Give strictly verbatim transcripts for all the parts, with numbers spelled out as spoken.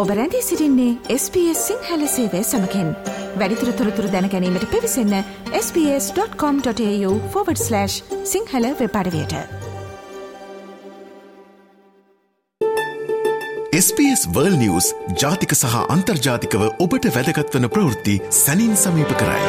ඔබ රැඳී සිටින්නේ එස් බී එස් සිංහල සේවය සමගින්. වැඩිදුර තොරතුරු දැන ගැනීමට පිවිසන්න S B S dot com dot AU forward slash Sinhala web අඩවියට. S B S World News ජාතික සහ අන්තර්ජාතිකව ඔබට වැදගත් වන ප්‍රවෘත්ති සැනින් සමීප කරයි.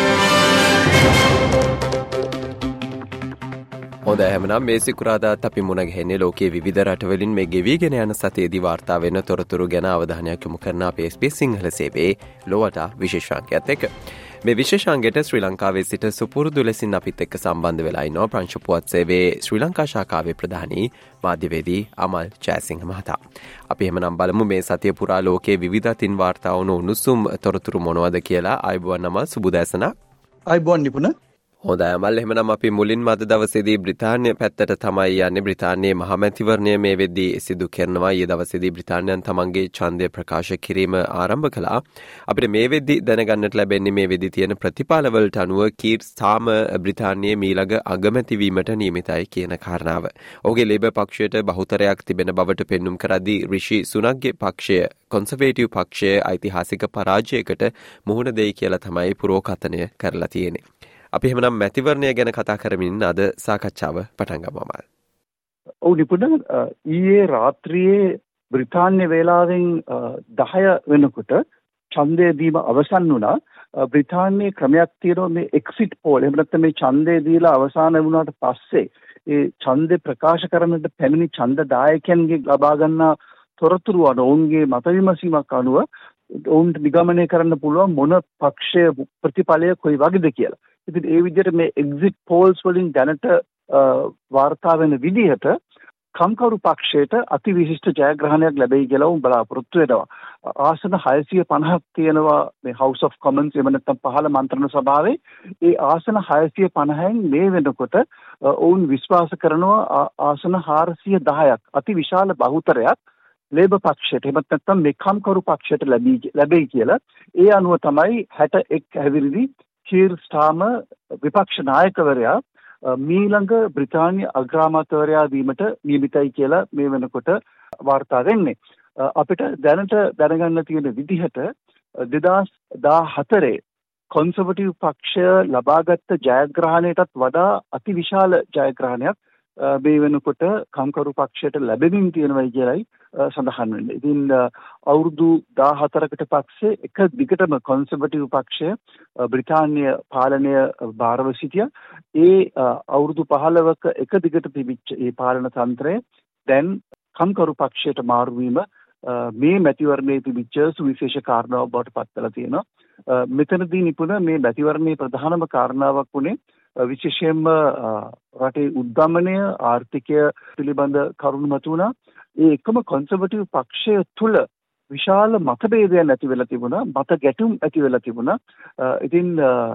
හොඳ හැමනම් මේ සිකුරාදාත් අපි මුණ ගැහෙන්නේ ලෝකයේ විවිධ රටවලින් මේ ගෙවිගෙන යන සතියේදී වාර්තා වෙන තොරතුරු ගැන අවධානයක් යොමු කරන අපේ එස් බී එස් සිංහල සේවයේ ලොවට විශේෂාංකයත් එක්ක. මේ විශේෂාංගයට ශ්‍රී ලංකාවේ සිට සුපුරුදු ලෙසින් අපිත් එක්ක සම්බන්ධ වෙලා ඉන්නවා ප්‍රංශ පුවත් සේවයේ ශ්‍රී ලංකා ශාඛාවේ ප්‍රධානී මාධ්‍යවේදී අමල් ජයසිංහ මහතා. අපි එහෙමනම් බලමු මේ සතිය පුරා ලෝකයේ විවිධ අතින් වාර්තා වුණු උණුසුම් තොරතුරු මොනවද කියලා. ආයුබෝවන් අමල්, සුබදෑසනක්. ආයුබෝවන් නිපුණ. හොඳයි අමල්, එහෙමනම් අපි මුලින්ම අද දවසේදී බ්‍රිතාන්‍ය පැත්තට තමයි යන්නේ. බ්‍රිතාන්‍යයේ මහමැතිවරණය මේ වෙද්දී සිදු කරනවා. ඊයේ දවසේදී බ්‍රිතාන්‍යයන් තමන්ගේ ඡන්දය ප්‍රකාශ කිරීම ආරම්භ කළා. අපිට මේ වෙද්දී දැනගන්නට ලැබෙන්නේ මේ වෙද්දී තියෙන ප්‍රතිඵලවලට අනුව කීර් ස්ටාම බ්‍රිතාන්‍යයේ මීළඟ අගමැති වීමට නියමිතයි කියන කාරණාව. ඔහුගේ ලේබර් පක්ෂයට බහුතරයක් තිබෙන බවට පෙන්눔 කරද්දී රිෂි සුනක්ගේ පක්ෂය කොන්සර්වේටිව් පක්ෂයේ ඓතිහාසික පරාජයකට මුහුණ දෙයි කියලා තමයි පුරෝකථනය කරලා තියෙන්නේ. අපි එහෙමනම් මැතිවරණය ගැන කතා කරමින් අද සාකච්ඡාව පටන් ගමු අමල්. ඔව් නිපුණ, ඊයේ රාත්‍රියේ බ්‍රිතාන්‍ය වේලාවෙන් දහය වෙනකොට ඡන්දය දීම අවසන් වුණා. බ්‍රිතාන්‍යයේ ක්‍රමයක් තියෙනවා මේ එක්සිට් පෝල්. එහෙම නැත්නම් මේ ඡන්දය දීලා අවසන් වුණාට පස්සේ ඒ ඡන්දය ප්‍රකාශ කරන්නට පැමිණි ඡන්දදායකයන්ගේ ලබා ගන්නා තොරතුරු අනුව ඔවුන්ගේ මත විමසීමක් අනුව ඔවුන්ට නිගමනය කරන්න පුළුවන් මොන පක්ෂයේ ප්‍රතිඵලය කොයි වගේද කියලා. ඉතින් ඒ විදිහට මේ එක්සිට් පෝල්ස් වලින් දැනට වාර්තා වෙන විදිහට කම්කරු පක්ෂයට අතිවිශිෂ්ට ජයග්‍රහණයක් ලැබෙයි කියලා උන් බලාපොරොත්තු වෙනවා. ආසන හයසිය පනහක් තියෙනවා මේ House of Commons එහෙම නැත්නම් පහළ මන්ත්‍රණ සභාවේ. ඒ ආසන හයසිය පනහෙන් මේ වෙනකොට ඔවුන් විශ්වාස කරනවා ආසන හාරසිය දහයක් අතිවිශාල බහුතරයක් ලේබර් පක්ෂයට එහෙම නැත්නම් මේ කම්කරු පක්ෂයට ලැබෙයි කියලා. ඒ අනුව තමයි හැට එක් හැවිරිදි කීර් ස්ටාම විපක්ෂ නායකවරයා මීළඟ බ්‍රිතාන්‍ය අග්‍රාමාත්‍යවරයා වීමට නියමිතයි කියලා මේ වෙනකොට වාර්තා වෙන්නේ. අපිට දැනට දැනගන්න තියෙන විදිහට දෙදාස් දාහතරේ කොන්සර්වටිව් පක්ෂය ලබාගත් ජයග්‍රහණයටත් වඩා අතිවිශාල ජයග්‍රහණයක් මේ වෙනකොට කම්කරු පක්ෂයට ලැබෙමින් තියෙනවයි කියලායි සඳහන් වෙන්නේ. ඉතින් අවුරුදු දාහතරකට පස්සේ එක දිගටම කොන්සර්වටිව් පක්ෂය බ්‍රිතාන්‍ය පාලනය භාරව සිටියා. ඒ අවුරුදු පහළවක එක දිගට තිබිච්ච ඒ පාලන තන්ත්‍රය දැන් කම්කරු පක්ෂයට මාරු වීම මේ මැතිවරණයේ තිබිච්ච සුවිශේෂ කාරණාවක් බවට පත් වෙලා තියෙනවා. මෙතනදී නිපුණ මේ මැතිවරණයේ ප්‍රධානම කාරණාවක් වුණේ විශේෂයෙන්ම රටේ උද්දමනය ආර්ථිකය පිළිබඳ කරුණු මතුවුණා. ඒ එකම කොන්සර්වටිව් පක්ෂය තුළ විශාල මතභේදයන් ඇති වෙලා තිබුණා, මත ගැටුම් ඇති වෙලා තිබුණා. ඉතින්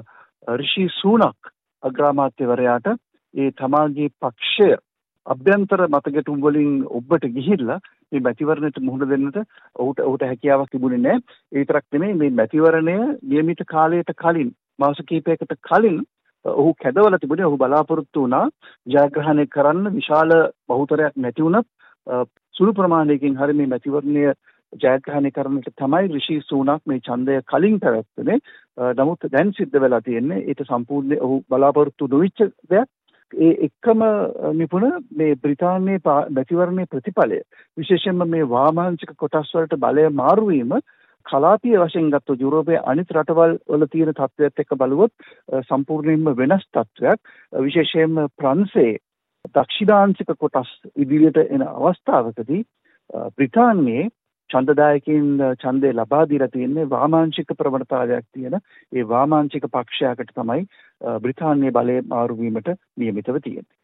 රිෂි සුනක් අග්‍රාමාත්‍යවරයාට ඒ තමාගේ පක්ෂය අභ්‍යන්තර මත ගැටුම් වලින් ඔබට ගිහිල්ලා මේ මැතිවරණයට මුහුණ දෙන්නට ඔහුට ඔහුට හැකියාවක් තිබුණේ නැහැ. ඒ විතරක් නෙමෙයි මේ මැතිවරණය නියමිත කාලයට කලින් මාස කිහිපයකට කලින් ඔහු කැදවලා තිබුණේ. ඔහු බලාපොරොත්තු වුණා ජයග්‍රහණය කරන්න විශාල බහුතරයක් නැති වුණත් සුළු ප්‍රමාණයකින් හරි මේ මැතිවරණය ජයග්‍රහණය කරන්නට තමයි රිෂි සුනක් මේ ඡන්දය කලින් පැවැත්වුනේ. නමුත් දැන් සිද්ධ වෙලා තියෙන්නේ ඒක සම්පූර්ණ ඔහු බලාපොරොත්තු නොවිච්ච දෙයක්. ඒ එක්කම නිපුණ මේ බ්‍රිතාන්‍යයේ මැතිවරණයේ ප්‍රතිඵලය විශේෂයෙන්ම මේ වාමාංශික කොටස් වලට බලය මාරු වීම කලාපීය වශයෙන් ගත්තොත් යුරෝපයේ අනිත් රටවල් වල තියෙන තත්ත්වයක් එක්ක බලුවොත් සම්පූර්ණයෙන්ම වෙනස් තත්ත්වයක්. විශේෂයෙන්ම ප්‍රංශයේ දක්ෂිණාංශික කොටස් ඉදිරියට එන අවස්ථාවකදී බ්‍රිතාන්‍යයේ ඡන්දදායකයන් ඡන්දය ලබා දීලා තියෙන්නේ වාමාංශික ප්‍රවණතාවයක් තියෙන ඒ වාමාංශික පක්ෂයකට තමයි බ්‍රිතාන්‍යයේ බලය මාරු වීමට නියමිතව තියෙන්නේ.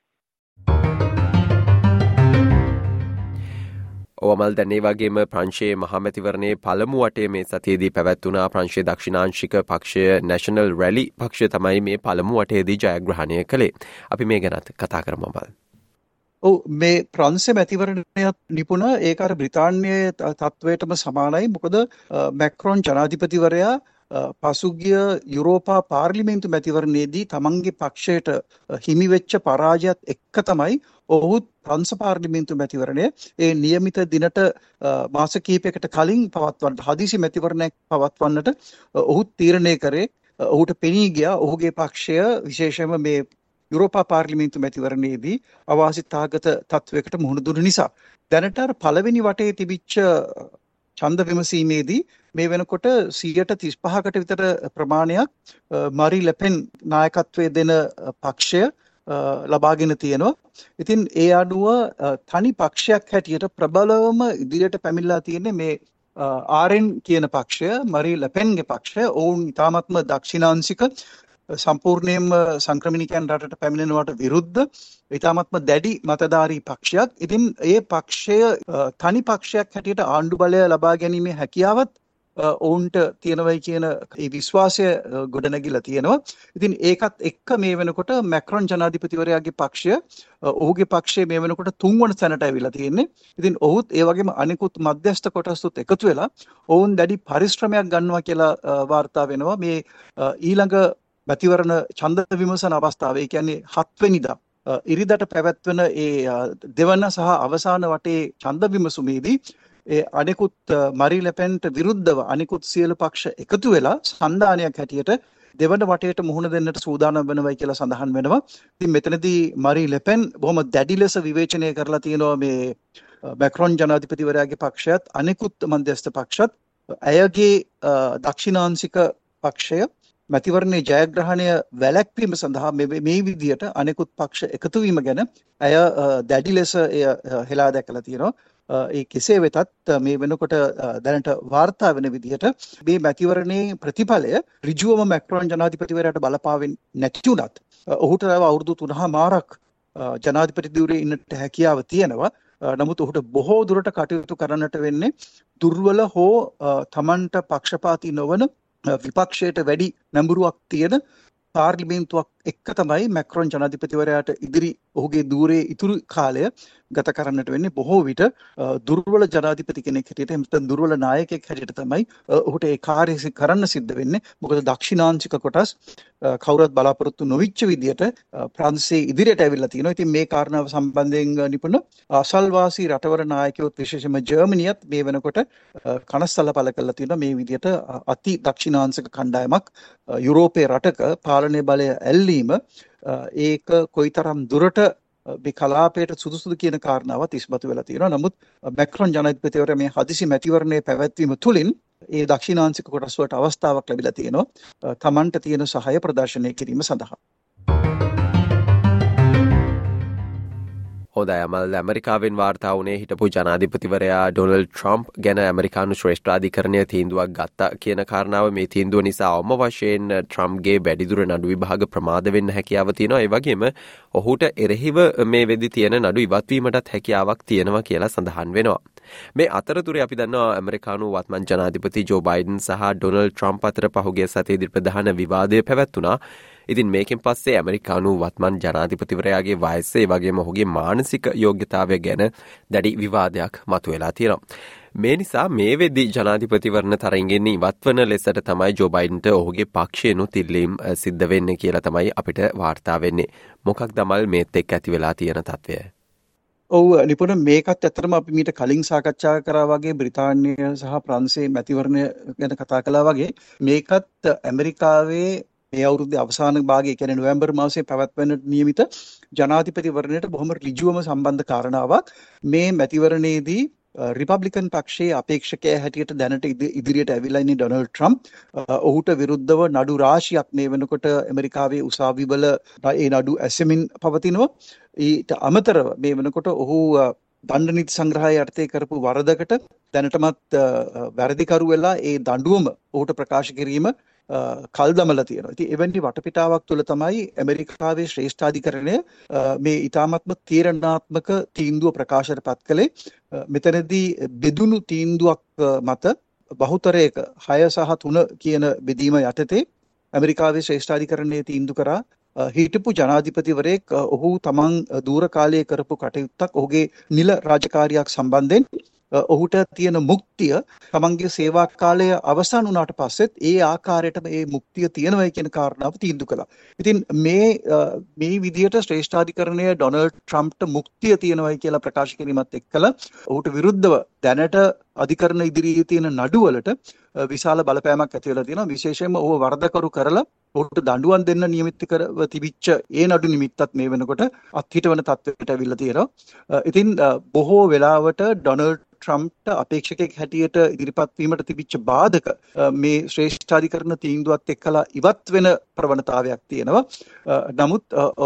ඔවමල් දැන් ඒ වගේම ප්‍රංශයේ මහමැතිවරණයේ පළමු වටේ මේ සතියේදී පැවැත්වුණා. ප්‍රංශයේ දක්ෂිණාංශික පක්ෂය නැෂනල් රැලි පක්ෂය තමයි මේ පළමු වටේදී ජයග්‍රහණය කළේ. අපි මේ ගැනත් කතා කරමු අමල්. ඔව්, මේ ප්‍රංශ මැතිවරණයත් නිපුණ ඒක අර බ්‍රිතාන්‍යයේ තත්වයටම සමානයි. මොකද මැක්‍රොන් ජනාධිපතිවරයා පසුගිය යුරෝපා පාර්ලිමේන්තු මැතිවරණයේදී තමන්ගේ පක්ෂයට හිමිවෙච්ච පරාජයත් එක්ක තමයි ඔහුත් ප්‍රංශ පාර්ලිමේන්තු මැතිවරණය ඒ නියමිත දිනට මාස කිහිපයකට කලින් පවත්වන්නට හදිසි මැතිවරණයක් පවත්වන්නට ඔහු තීරණය කරේ. ඔහුට පෙනී ගියා ඔහුගේ පක්ෂය විශේෂයෙන්ම මේ යුරෝපා පාර්ලිමේන්තු මැතිවරණයේදී අවාසිතාගත තත්වයකට මුහුණ දුන්න නිසා. දැනට අර පළවෙනි වටේ තිබිච්ච ඡන්ද විමසීමේදී මේ වෙනකොට සියයට තිස් පහකට විතර ප්‍රමාණයක් මරි ලෙපෙන් නායකත්වයේ දෙන පක්ෂය ලබාගෙන තියෙනවා. ඉතින් ඒ අනුව තනි පක්ෂයක් හැටියට ප්‍රබලවම ඉදිරියට පැමිණලා තියෙන්නේ මේ ආර් එන් කියන පක්ෂය, මරි ලෙපෙන්ගේ පක්ෂය. ඔවුන් ඉතාමත්ම දක්ෂිණාංශික සම්පූර්ණයෙන්ම සංක්‍රමණිකයන් රටට පැමිණෙනවට විරුද්ධ ඉතාමත්ම දැඩි මතධාරී පක්ෂයක්. ඉතින් ඒ පක්ෂය තනි පක්ෂයක් හැටියට ආණ්ඩු බලය ලබා ගැනීමේ හැකියාවත් ඔවුන්ට තියෙනවයි කියන ඒ විශ්වාසය ගොඩනැගිලා තියෙනවා. ඉතින් ඒකත් එක්ක මේ වෙනකොට මැක්‍රොන් ජනාධිපතිවරයාගේ පක්ෂය ඔහුගේ පක්ෂය මේ වෙනකොට තුන්වන තැනට ඇවිල්ලා තියෙන්නේ. ඉතින් ඔහුත් ඒ වගේම අනිකුත් මධ්‍යස්ථ කොටසුත් එකතු වෙලා ඔවුන් දැඩි පරිශ්‍රමයක් ගන්නවා කියලා වාර්තා වෙනවා. මේ ඊළඟ මැතිවරණ ඡන්ද විමසන අවස්ථාවේ, ඒ කියන්නේ හත් වෙනිදා ඉරිදට පැවැත්වෙන ඒ දෙවන සහ අවසාන වටේ ඡන්ද විමසුමේදී ඒ අනිකුත් මරි ලෙපෙන්ට විරුද්ධව අනිකුත් සියලු පක්ෂ එකතු වෙලා සන්ධානයක් හැටියට දෙවන වටේට මුහුණ දෙන්නට සූදානම් වෙනවයි කියලා සඳහන් වෙනවා. ඉතින් මෙතනදී මරි ලෙපෙන් බොහොම දැඩි ලෙස විවේචනය කරලා තියෙනවා මේ මැක්‍රොන් ජනාධිපතිවරයාගේ පක්ෂයත් අනිකුත් මධ්‍යස්ථ පක්ෂත්. ඇයගේ දක්ෂිණාංශික පක්ෂය මැතිවරණයේ ජයග්‍රහණය වැළැක්වීම සඳහා මේ විදියට අනෙකුත් පක්ෂ එකතු වීම ගැන ඇය දැඩි ලෙස එය හෙලා දැකලා තියෙනවා. ඒ කෙසේ වෙතත් මේ වෙනකොට දැනට වාර්තා වෙන විදිහට මේ මැතිවරණයේ ප්‍රතිඵලය ඍජුවම මැක්‍රොන් ජනාධිපතිවරයාට බලපාවෙන්නේ නැති වුණත් ඔහුට අවුරුදු තුනමාරක් ජනාධිපති ධුරයේ ඉන්නට හැකියාව තියෙනවා. නමුත් ඔහුට බොහෝ දුරට කටයුතු කරන්නට වෙන්නේ දුර්වල හෝ තමන්ට පක්ෂපාතී නොවන විපක්ෂයට වැඩි නැඹුරුවක් තියෙන පාර්ලිමේන්තුවක් එක්ක තමයි මැක්‍රොන් ජනාධිපතිවරයාට ඉදිරි ඔහුගේ ධුරයේ ඉතුරු කාලය ගත කරන්නට වෙන්නේ. බොහෝ විට දුර්වල ජනාධිපති කෙනෙක් හැටියට එමෙතන දුර්වල නායකයෙක් හැටියට තමයි ඔහුට ඒ කාර්යය කරන්න සිද්ධ වෙන්නේ. මොකද දක්ෂිණාංශික කොටස් කවුරුත් බලාපොරොත්තු නොවිච්ච විදියට ප්‍රංශයේ ඉදිරියට ඇවිල්ලා තියෙනවා. ඉතින් මේ කාරණාව සම්බන්ධයෙන් නිපුණ අසල්වාසී රටවල නායකයෝත් විශේෂයෙන්ම ජර්මනියත් මේ වෙනකොට කනස්සල්ල පළ කරලා තියෙනවා. මේ විදියට අති දක්ෂිණාංශික කණ්ඩායමක් යුරෝපයේ රටක පාලනය බලය ඇල්ලීම ඒක කොයිතරම් දුරට මේ කලාපයට සුදුසුදු කියන කාරණාවත් ඉස්මතු වෙලා තියෙනවා. නමුත් මැක්‍රොන් ජනාධිපතිවරයා මේ හදිසි මැතිවරණයේ පැවැත්වීම තුළින් ඒ දක්ෂිණාංශික කොටස් වලට අවස්ථාවක් ලැබිලා තියෙනවා තමන්ට තියෙන සහාය ප්‍රදර්ශනය කිරීම සඳහා. හොඳයි අමල්, ඇමරිකාවෙන් වාර්තා වුණේ හිටපු ජනාධිපතිවරයා ඩොනල්ඩ් ට්‍රම්ප් ගැන ඇමරිකානු ශ්‍රේෂ්ඨාධිකරණය තීන්දුවක් ගත්තා කියන කාරණාව. මේ තීන්දුව නිසා අවම වශයෙන් ට්‍රම්ප්ගේ වැඩිදුර නඩු විභාග ප්‍රමාද වෙන්න හැකියාව තියෙනවා. ඒ වගේම ඔහුට එරෙහිව මේ වෙද්දි තියෙන නඩු ඉවත්වීමටත් හැකියාවක් තියෙනවා කියලා සඳහන් වෙනවා. මේ අතරතුරේ අපි දන්නවා ඇමරිකානු වත්මන් ජනාධිපති ජෝ බයිඩන් සහ ඩොනල්ඩ් ට්‍රම්ප් අතර පහුගිය සතියේදී ප්‍රධාන විවාදය පැවැත්ුණා. ඉතින් මේකෙන් පස්සේ ඇමරිකානු වත්මන් ජනාධිපතිවරයාගේ වයස ඒ වගේම ඔහුගේ මානසික යෝග්‍යතාවය ගැන දැඩි විවාදයක් මතුවෙලා තියෙනවා. මේ නිසා මේ වෙද්දී ජනාධිපතිවරණ තරඟෙන් ඉවත්වන ලෙසට තමයි ජෝ බයිඩන්ට ඔහුගේ පක්ෂයනුත් ඉල්ලීම් සිද්ධ වෙන්නේ කියලා තමයි අපිට වාර්තා වෙන්නේ. මොකක්ද අමල් මේත් එක්ක ඇති වෙලා තියෙන තත්ත්වය? ඔව් නිපුණ, මේකත් ඇත්තටම අපි මීට කලින් සාකච්ඡා කරා වගේ බ්‍රිතාන්‍ය සහ ප්‍රංශයේ මැතිවරණය ගැන කතා කළා වගේ මේකත් ඇමරිකාවේ මේ අවුරුද්දේ අවසාන භාගයේ කියන්නේ නොවැම්බර් මාසයේ පැවැත්වෙන නියමිත ජනාධිපතිවරණයට බොහොම ඍජුවම සම්බන්ධ කාරණාවක්. මේ මැතිවරණයේදී රිපබ්ලිකන් පක්ෂයේ අපේක්ෂකයා හැටියට දැනට ඉදිරියට ඇවිල්ලා ඉන්නේ ඩොනල්ඩ් ට්‍රම්ප්. ඔහුට විරුද්ධව නඩු රාශියක් මේ වෙනකොට ඇමරිකාවේ උසාවිවල ඒ නඩු ඇසෙමින් පවතිනවා. ඊට අමතරව මේ වෙනකොට ඔහු දණ්ඩ නීති සංග්‍රහය යටතේ කරපු වරදකට දැනටමත් වැරදිකරු වෙලා ඒ දඬුවම ඔහුට ප්‍රකාශ කිරීම කල් දමලා තියෙනවා. ඉතින් එවැනි වටපිටාවක් තුළ තමයි ඇමරිකාවේ ශ්‍රේෂ්ඨාධිකරණය මේ ඊ타මත්ම තීරණාත්මක තීන්දුව ප්‍රකාශයට පත් කළේ. මෙතනදී බෙදුණු තීන්දුවක් මත බහුතරයක හය සහ තුන කියන බෙදීම යටතේ ඇමරිකාවේ ශ්‍රේෂ්ඨාධිකරණයේ තීන්දුව කරා හිටපු ජනාධිපතිවරයෙක් ඔහු තමන් දූර කාලයේ කරපු කටයුත්තක් ඔහුගේ නිල රාජකාරියක් සම්බන්ධයෙන් ඔහුට තියෙන මුක්තිය තමන්ගේ සේවා කාලය අවසන් වුණාට පස්සෙත් ඒ ආකාරයටම ඒ මුක්තිය තියෙනවයි කියන කාරණාව තීන්දුව කළා. ඉතින් මේ මේ විදියට ශ්‍රේෂ්ඨාධිකරණය ඩොනල්ඩ් ට්‍රම්ප්ට මුක්තිය තියෙනවයි කියලා ප්‍රකාශ කිරීමත් එක්කලා ඔහුට විරුද්ධව දැනට අධිකරණ ඉදිරියේ තියෙන නඩුවලට විශාල බලපෑමක් ඇති වෙලා තියෙනවා. විශේෂයෙන්ම ඔහු වරදකරු කරලා ඔහුට දඬුවම් දෙන්න නියමිත කරව තිබිච්ච ඒ නඩු නිමිත්තත් මේ වෙනකොට අත්හිටවන තත්ත්වයට ඇවිල්ලා තියෙනවා. ඉතින් බොහෝ වෙලාවට ඩොනල්ඩ් ට්‍රම්ප්ට අපේක්ෂකෙක් හැටියට ඉදිරිපත් වීමට තිබිච්ච බාධක මේ ශ්‍රේෂ්ඨාධිකරණ තීන්දුවත් එක්කලා ඉවත් වෙන ප්‍රවණතාවයක් තියෙනවා. නමුත්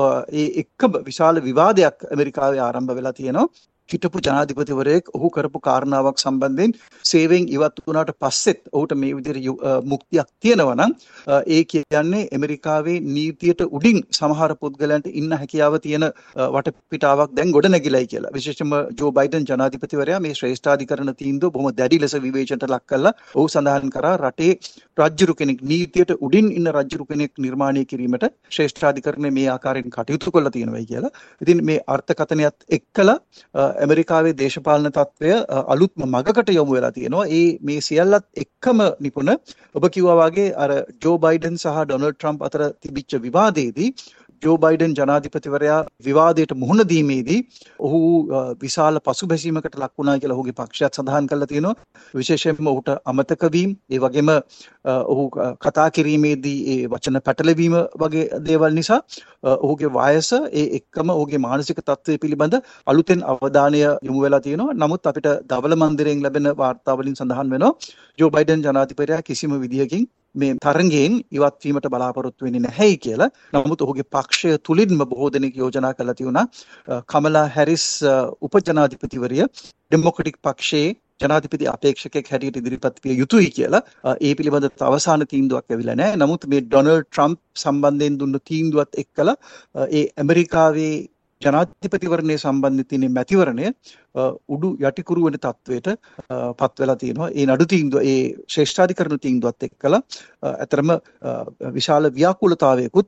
ඒ එක්කම විශාල විවාදයක් ඇමරිකාවේ ආරම්භ වෙලා තියෙනවා. හිටපු ජනාධිපතිවරයෙක් ඔහු කරපු කාරණාවක් සම්බන්ධයෙන් සේවයෙන් ඉවත් වුණාට පස්සෙත් ඔහුට මේ විදිහට මුක්තියක් තියෙනවා නම් ඒ කියන්නේ ඇමරිකාවේ නීතියට උඩින් සමහර පුද්ගලයන්ට ඉන්න හැකියාව තියෙන වටපිටාවක් දැන් ගොඩ නැගිලයි කියලා. විශේෂයෙන්ම ජෝ බයිඩන් ජනාධිපතිවරයා මේ ශ්‍රේෂ්ඨාධිකරණ තීන්දුව බොහොම දැඩි ලෙස විවේචනයට ලක් කළා. ඔහු සඳහන් කරා රටේ රජ්ජුරු කෙනෙක් නීතියට උඩින් ඉන්න රජ්ජුරු කෙනෙක් නිර්මාණය කිරීමට ශ්‍රේෂ්ඨාධිකරණය මේ ආකාරයෙන් කටයුතු කළා තියෙනවායි කියලා. ඉතින් මේ අර්ථකථනයත් එක්කලා ඇමරිකාවේ දේශපාලන තත්ත්වය අලුත්ම මගකට යොමු වෙලා තියෙනවා. ඒ මේ සියල්ලත් එක්කම නිපුණ ඔබ කිව්වා වගේ අර ජෝ බයිඩන් සහ ඩොනල්ඩ් ට්‍රම්ප් අතර තිබිච්ච විවාදයේදී ජෝ බයිඩන් ජනාධිපතිවරයා විවාදයට මුහුණ දීමේදී ඔහු විශාල පසුබැසීමකට ලක් වුණා කියලා ඔහුගේ පක්ෂයත් සඳහන් කරලා තියෙනවා. විශේෂයෙන්ම ඔහුට අමතක වීම, ඒ වගේම ඔහු කතා කිරීමේදී ඒ වචන පැටලවීම වගේ දේවල් නිසා ඔහුගේ වයස ඒ එක්කම ඔහුගේ මානසික තත්ත්වය පිළිබඳ අලුතෙන් අවධානය යොමු වෙලා තියෙනවා. නමුත් අපිට දවල මන්දිරයෙන් ලැබෙන වාර්තා වලින් සඳහන් වෙනවා ජෝ බයිඩන් ජනාධිපතිවරයා කිසිම විදියකින් මේ තරඟයෙන් ඉවත් වීමට බලාපොරොත්තු වෙන්නේ නැහැයි කියලා. නමුත් ඔහුගේ පක්ෂය තුලින්ම බොහෝ දෙනෙක් යෝජනා කළා තියුණා කමලා හැරිස් උපජනාධිපතිවරිය ඩෙමොක්‍රැටික් පක්ෂයේ ජනාධිපති අපේක්ෂකෙක් හැටියට ඉදිරිපත් විය යුතුයි කියලා. ඒ පිළිබඳ අවසාන තීන්දුවක් ඇවිල්ලා නැහැ. නමුත් මේ ඩොනල්ඩ් ට්‍රම්ප් සම්බන්ධයෙන් දුන්න තීන්දුවත් එක්කලා ඒ ඇමරිකාවේ ජනාධිපතිවරණය සම්බන්ධ තියෙන මැතිවරණය උඩු යටිකුරු වෙන තත්වයට පත් වෙලා තියෙනවා. ඒ නඩු තීන්දුව ඒ ශ්‍රේෂ්ඨාධිකරණ තීන්දුවත් එක්කලා අතරම විශාල ව්‍යාකූලතාවයකුත්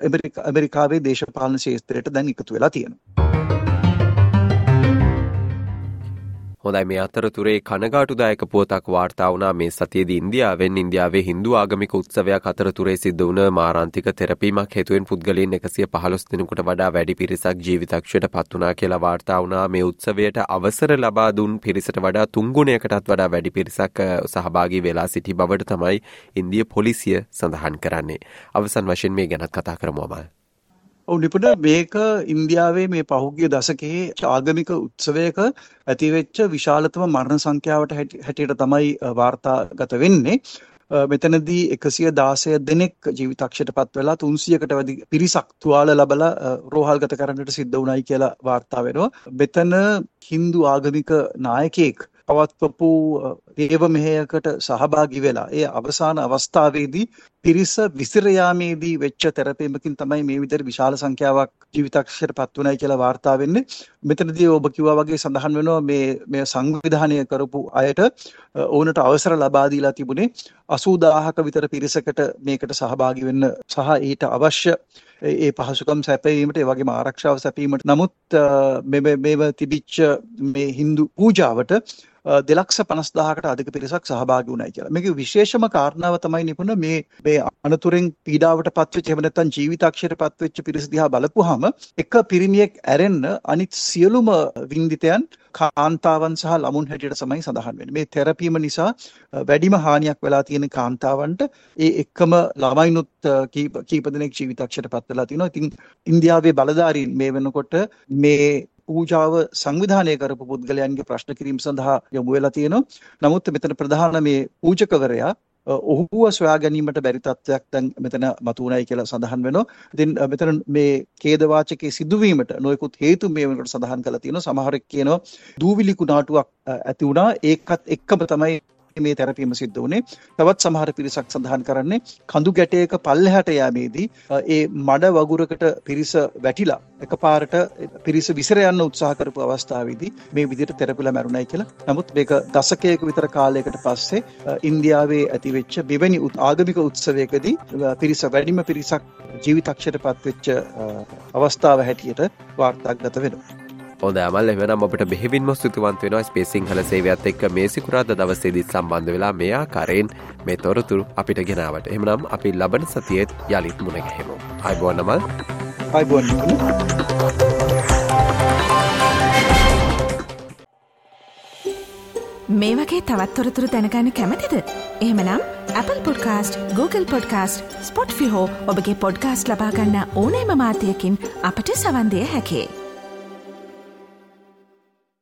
ඇමරිකාවේ දේශපාලන ක්ෂේත්‍රයට දැන් එකතු වෙලා තියෙනවා. හොඳයි, මේ අතරතුරේ කනගාටුදායක පුවතක් වාර්තා වුණා මේ සතියේදී ඉන්දියාවෙන්. ඉන්දියාවේ හින්දු ආගමික උත්සවයක් අතරතුරේ සිද්ධ වුණ මාරාන්තික තෙරපීමක් හේතුවෙන් පුද්ගලයන් එකසිය පහළොස් දිනකට වඩා වැඩි පිරිසක් ජීවිතක්ෂයට පත් වුණා කියලා වාර්තා වුණා. මේ උත්සවයට අවසර ලබා දුන් පිරිසට වඩා තුන් ගුණයකටත් වඩා වැඩි පිරිසක් සහභාගී වෙලා සිටි බවට තමයි ඉන්දිය පොලිසිය සඳහන් කරන්නේ. අවසන් වශයෙන් මේ ගැනත් කතා කරමු අමල්. ඔව් නිපුණ, මේක ඉන්දියාවේ මේ පහුගිය දශකයේ ආගමික උත්සවයක ඇතිවෙච්ච විශාලතම මරණ සංඛ්‍යාවට හැටියට තමයි වාර්තාගත වෙන්නේ. මෙතනදී එකසිය දාසය දෙනෙක් ජීවිතක්ෂයට පත් වෙලා තුන්සියකට වැඩි පිරිසක් තුවාල ලබලා රෝහල්ගත කරන්නට සිද්ධ වුණයි කියලා වාර්තා වෙනවා. මෙතන හින්දු ආගමික නායකයෙක් පවත්වපු දේව මෙහෙයකට සහභාගී වෙලා ඒ අවසාන අවස්ථාවේදී පිරිස විසිර යාමේදී වෙච්ච තෙරපීමකින් තමයි මේ විදිහට විශාල සංඛ්‍යාවක් ජීවිතක්ෂයට පත් වුණයි කියලා වාර්තා වෙන්නේ. මෙතනදී ඔබ කිව්වා වගේ සඳහන් වෙනවා මේ මේ සංවිධානය කරපු අයට ඕනට අවසර ලබා දීලා තිබුණේ අසූදාහක විතර පිරිසකට මේකට සහභාගී වෙන්න සහ ඊට අවශ්‍ය ඒ පහසුකම් සැපයීමට, ඒ වගේම ආරක්ෂාව සැපීමට. නමුත් මේ තිබිච්ච මේ හින්දු පූජාවට දෙලක්ෂ පනස් දාහකට අධික පිරිසක් සහභාගී වුණයි කියලා. මේකේ විශේෂම කාරණාව තමයි නිපුණ මේ මේ අනතුරෙන් පීඩාවට පත්වෙච්ච, එහෙම නැත්නම් ජීවිතක්ෂයට පත්වෙච්ච පිරිස දිහා බලපුවාම එක පිරිමියෙක් ඇරෙන්න අනිත් සියලුම වින්දිතයන් කාන්තාවන් සහ ළමුන් හැටියට තමයි සඳහන් වෙන්නේ. මේ තෙරපීම නිසා වැඩිම හානියක් වෙලා තියෙන කාන්තාවන්ට ඒ එක්කම ළමයිනුත් කීප දෙනෙක් ජීවිතක්ෂයට පත් වෙලා තිනවා. ඉතින් ඉන්දියාවේ බලධාරීන් මේ වෙනකොට මේ පූජාව සංවිධානය කරපු පුද්ගලයන්ගේ ප්‍රශ්න කිරීම සඳහා යොමු වෙලා තියෙනවා. නමුත් මෙතන ප්‍රධාන මේ පූජකවරයා ඔහුව සොයා ගැනීමට බැරි තත්ත්වයක් දැන් මෙතන මතුවුණයි කියලා සඳහන් වෙනවා. ඉතින් මෙතන මේ ඛේදවාචකයේ සිදුවීමට නොයෙකුත් හේතු මේ වෙනකොට සඳහන් කරලා තියෙනවා. සමහරෙක් කියනවා දූවිලි කුණාටුවක් ඇති වුණා, ඒකත් එක්කම තමයි මේ තෙරපීම සිද්ධ වුණේ. තවත් සමහර පිරිසක් සඳහන් කරන්නේ කඳු ගැටයක පල්ලෙහාට යෑමේදී ඒ මඩ වගුරකට පිරිස වැටිලා එකපාරට පිරිස විසිර යන්න උත්සාහ කරපු අවස්ථාවේදී මේ විදිහට තෙරපිලා මැරුණයි කියලා. නමුත් මේක දශකයක විතර කාලයකට පස්සේ ඉන්දියාවේ ඇතිවෙච්ච මෙවැනි ආගමික උත්සවයකදී පිරිස වැඩිම පිරිසක් ජීවිතක්ෂයට පත්වෙච්ච අවස්ථාව හැටියට වාර්තාගත වෙනවා. හොඳ අමල් එහෙනම් ඔබට බෙහෙවින්ම ස්තුතිවන්ත වෙනවා එස් බී එස් සිංහල සේවයත් එක්ක මේ සිකුරාදා දවසේදී සම්බන්ධ වෙලා මේ ආකාරයෙන් මේ තොරතුරු අපිට ගෙනාවට. එහෙනම් අපි ලබන සතියේත් යලිත් මුණ ගැහෙමු. ආයුබෝවන් අමල්. ආයුබෝවන්. මේ වගේ තවත් තොරතුරු දැනගන්න කැමතිද? එහෙමනම් Apple Podcast, Google Podcast, Spotify හෝ ඔබගේ පොඩ්කාස්ට් ලබා ගන්න ඕනෑම මාධ්‍යයකින් අපට සවන් දිය හැකියි.